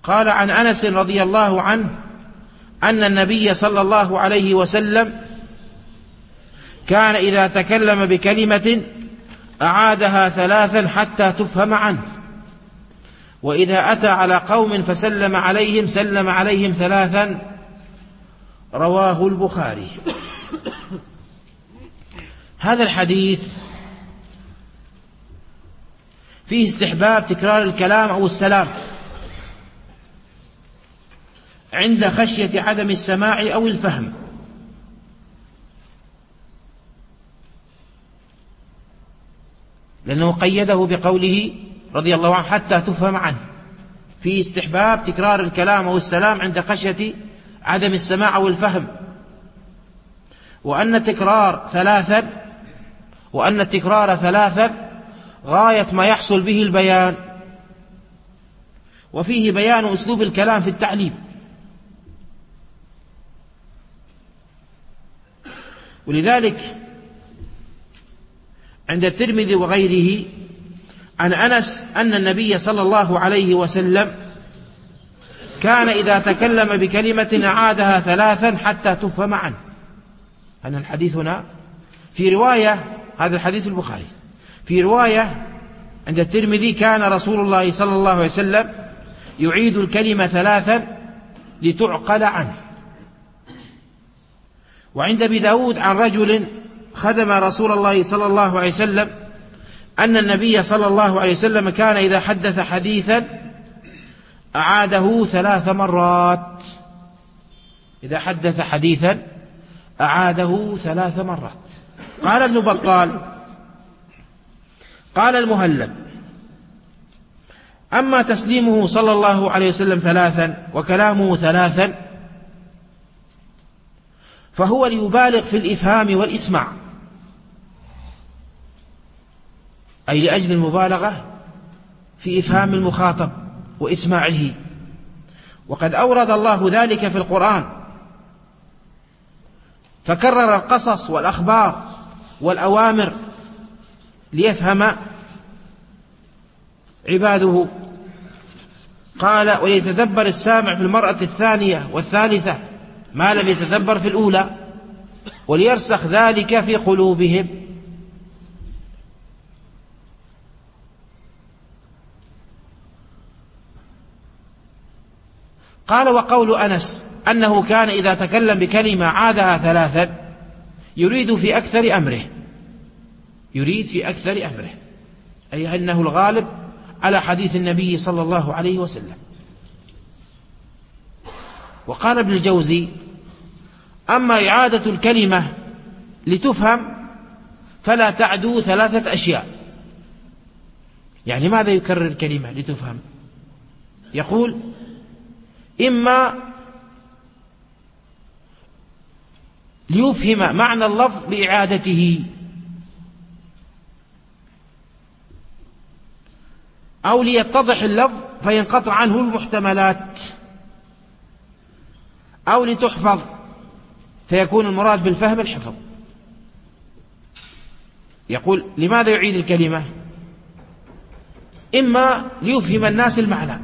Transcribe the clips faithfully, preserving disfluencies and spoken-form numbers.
قال عن أنس رضي الله عنه أن النبي صلى الله عليه وسلم كان إذا تكلم بكلمة أعادها ثلاثا حتى تفهم عنه، وإذا أتى على قوم فسلم عليهم سلم عليهم ثلاثا. رواه البخاري. هذا الحديث فيه استحباب تكرار الكلام أو السلام عند خشية عدم السماع أو الفهم، لأنه قيده بقوله رضي الله عنه حتى تفهم عنه. فيه استحباب تكرار الكلام أو السلام عند خشية عدم السماع أو الفهم، وأن التكرار ثلاثا وأن التكرار ثلاثا غاية ما يحصل به البيان، وفيه بيان أسلوب الكلام في التعليم. ولذلك عند الترمذي وغيره عن أنس أن النبي صلى الله عليه وسلم كان إذا تكلم بكلمة أعادها ثلاثا حتى تفهم عنه. أن الحديث هنا في رواية، هذا الحديث البخاري، في رواية عند الترمذي كان رسول الله صلى الله عليه وسلم يعيد الكلمة ثلاثا لتعقل عنه. وعند أبي داود عن رجل خدم رسول الله صلى الله عليه وسلم أن النبي صلى الله عليه وسلم كان إذا حدث حديثا أعاده ثلاث مرات. إذا حدث حديثا أعاده ثلاث مرات. قال ابن بطال قال المهلب: أما تسليمه صلى الله عليه وسلم ثلاثا وكلامه ثلاثا فهو ليبالغ في الإفهام والإسماع، أي لأجل المبالغة في إفهام المخاطب وإسماعه. وقد أورد الله ذلك في القرآن، فكرر القصص والأخبار والأوامر ليفهم عباده. قال: وليتدبر السامع في المرأة الثانية والثالثة ما لم يتدبر في الأولى، وليرسخ ذلك في قلوبهم. قال: وقول أنس أنه كان إذا تكلم بكلمة عادها ثلاثا يريد في أكثر أمره، يريد في أكثر أمره، أي أنه الغالب على حديث النبي صلى الله عليه وسلم. وقال ابن الجوزي: أما إعادة الكلمة لتفهم فلا تعدو ثلاثة أشياء. يعني ماذا يكرر الكلمة لتفهم؟ يقول: إما ليفهم معنى اللفظ بإعادته، أو ليتضح اللفظ فينقطع عنه المحتملات، أو لتحفظ فيكون المراد بالفهم الحفظ. يقول: لماذا يعيد الكلمة؟ إما ليفهم الناس المعنى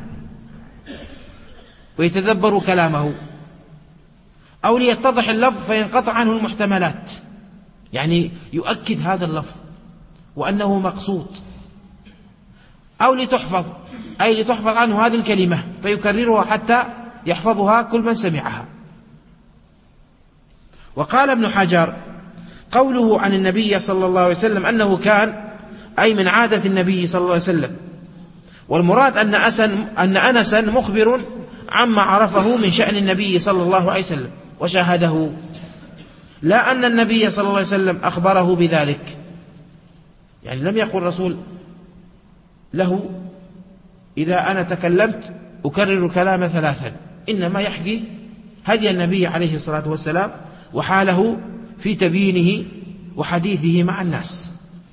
ويتدبروا كلامه، أو ليتضح اللفظ فينقطع عنه المحتملات، يعني يؤكد هذا اللفظ وأنه مقصود، أو لتحفظ أي لتحفظ عنه هذه الكلمة فيكررها حتى يحفظها كل من سمعها. وقال ابن حجر: قوله عن النبي صلى الله عليه وسلم أنه كان، أي من عادة النبي صلى الله عليه وسلم، والمراد أن أن أنسا مخبر عما عرفه من شأن النبي صلى الله عليه وسلم وشاهده، لا أن النبي صلى الله عليه وسلم أخبره بذلك. يعني لم يقل الرسول له: إذا أنا تكلمت أكرر الكلام ثلاثا، إنما يحكي هدي النبي عليه الصلاة والسلام وحاله في تبيينه وحديثه مع الناس.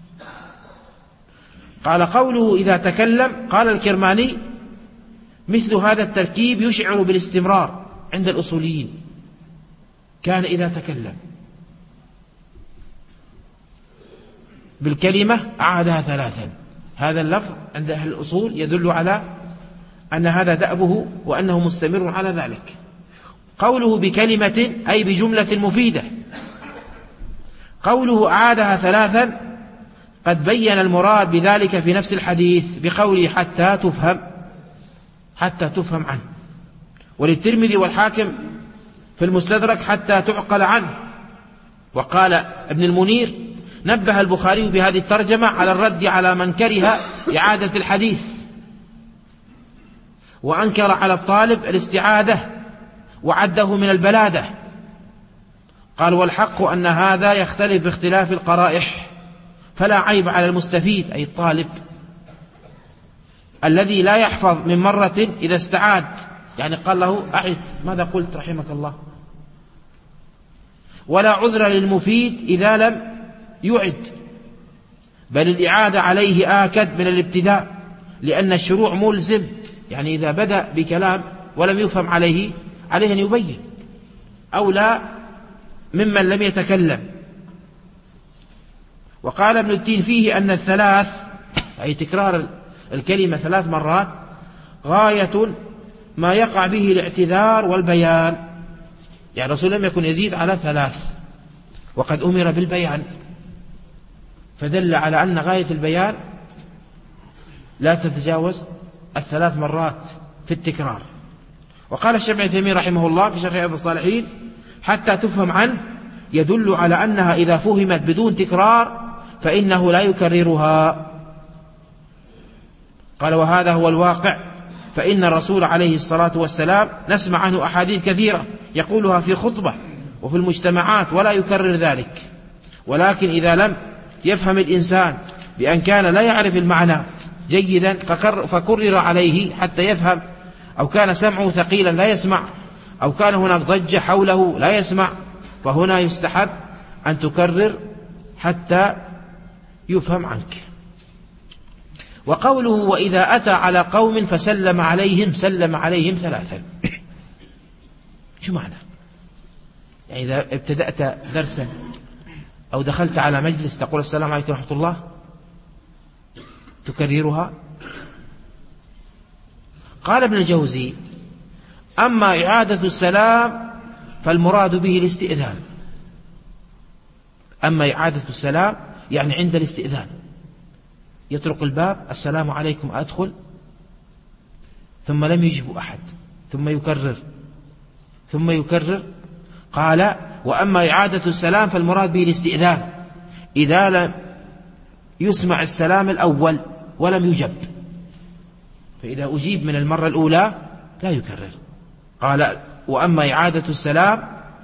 قال: قوله إذا تكلم، قال الكرماني: مثل هذا التركيب يشعر بالاستمرار عند الأصوليين. كان إذا تكلم بالكلمة أعادها ثلاثا. هذا اللفظ عند أهل الأصول يدل على أن هذا دأبه وأنه مستمر على ذلك. قوله بكلمة أي بجملة مفيدة. قوله أعادها ثلاثا قد بين المراد بذلك في نفس الحديث بقوله حتى تفهم حتى تفهم عنه. وللترمذي والحاكم في المستدرك حتى تعقل عنه. وقال ابن المنير نبه البخاري بهذه الترجمة على الرد على من كره إعادة الحديث وأنكر على الطالب الاستعادة وعده من البلادة. قال والحق أن هذا يختلف باختلاف القرائح، فلا عيب على المستفيد أي الطالب الذي لا يحفظ من مرة إذا استعاد، يعني قال له أعد ماذا قلت رحمك الله، ولا عذر للمفيد إذا لم يعد، بل الإعادة عليه آكد من الابتداء، لأن الشروع ملزم، يعني إذا بدأ بكلام ولم يفهم عليه عليه أن يبين، أو لا ممن لم يتكلم. وقال ابن التين فيه أن الثلاث أي تكرار الكلمة ثلاث مرات غاية ما يقع به الاعتذار والبيان، يعني الرسول لم يكن يزيد على ثلاث وقد أمر بالبيان، فدل على أن غاية البيان لا تتجاوز الثلاث مرات في التكرار. وقال الشيخ ابن تيمية رحمه الله في شرح رياض الصالحين حتى تفهم عنه يدل على أنها إذا فهمت بدون تكرار فإنه لا يكررها. قال وهذا هو الواقع، فإن الرسول عليه الصلاة والسلام نسمع عنه أحاديث كثيرة يقولها في خطبة وفي المجتمعات ولا يكرر ذلك، ولكن إذا لم يفهم الإنسان بأن كان لا يعرف المعنى جيدا فكرر عليه حتى يفهم، أو كان سمعه ثقيلا لا يسمع، أو كان هناك ضجة حوله لا يسمع، فهنا يستحب أن تكرر حتى يفهم عنك. وقوله وإذا أتى على قوم فسلم عليهم سلم عليهم ثلاثا، شو معنى؟ يعني إذا ابتدأت درسا أو دخلت على مجلس تقول السلام عليكم ورحمة الله تكررها. قال ابن الجوزي أما إعادة السلام فالمراد به الاستئذان. أما إعادة السلام يعني عند الاستئذان يطرق الباب السلام عليكم أدخل، ثم لم يجب أحد، ثم يكرر ثم يكرر. قال وأما إعادة السلام فالمراد به الاستئذان إذا لم يسمع السلام الأول ولم يجب، فإذا أجيب من المرة الأولى لا يكرر. قال وأما إعادة السلام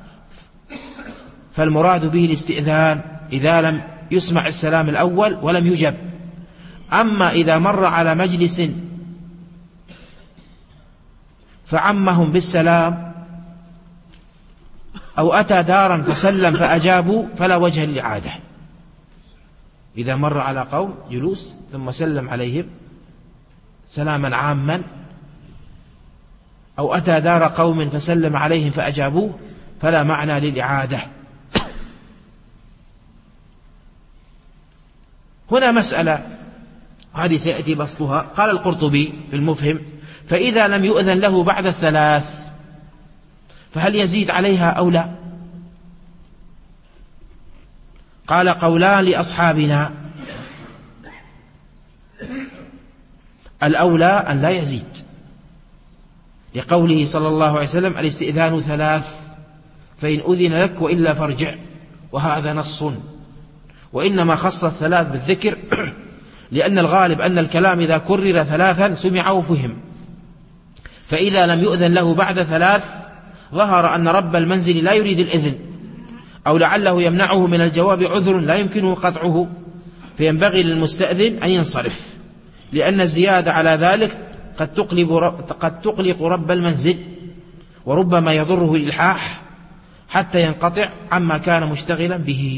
فالمراد به الاستئذان إذا لم يسمع السلام الأول ولم يجب. أما إذا مر على مجلس فعمهم بالسلام أو أتى دارا فسلم فأجابوا فلا وجه للإعادة. إذا مر على قوم جلوس ثم سلم عليهم سلاما عاما، أو أتى دار قوم فسلم عليهم فأجابوه فلا معنى للإعادة. هنا مسألة هذه سيأتي بسطها. قال القرطبي في المفهم فإذا لم يؤذن له بعد الثلاث فهل يزيد عليها أو لا؟ قال قولان لأصحابنا، الأولى أن لا يزيد لقوله صلى الله عليه وسلم الاستئذان ثلاث فإن أذن لك وإلا فارجع، وهذا نص، وإنما خص الثلاث بالذكر لأن الغالب أن الكلام إذا كرر ثلاثا سمع وفهم، فإذا لم يؤذن له بعد ثلاث ظهر أن رب المنزل لا يريد الإذن، أو لعله يمنعه من الجواب عذر لا يمكنه قطعه، فينبغي للمستأذن أن ينصرف، لأن الزيادة على ذلك قد تقلب قد تقلق رب المنزل، وربما يضره الإلحاح حتى ينقطع عما كان مشتغلا به.